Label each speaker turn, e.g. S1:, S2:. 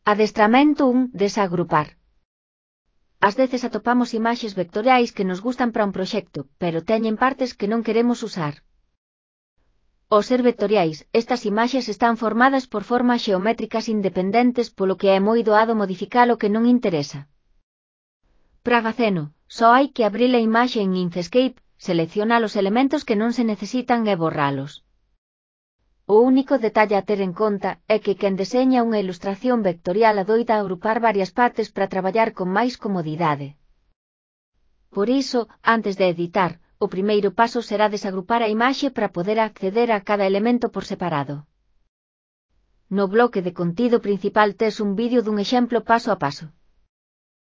S1: Adestramento 1. Desagrupar. Ás veces atopamos imaxes vectoriais que nos gustan para un proxecto, pero teñen partes que non queremos usar. Ao ser vectoriais, estas imaxes están formadas por formas xeométricas independentes polo que é moi doado modificar o que non interesa. Para facelo, só hai que abrir a imaxe en Inkscape, seleccionar os elementos que non se necesitan e borralos. O único detalle a ter en conta é que quen deseña unha ilustración vectorial adoita agrupar varias partes para traballar con máis comodidade. Por iso, antes de editar, o primeiro paso será desagrupar a imaxe para poder acceder a cada elemento por separado. No bloque de contido principal tes un vídeo dun exemplo paso a paso.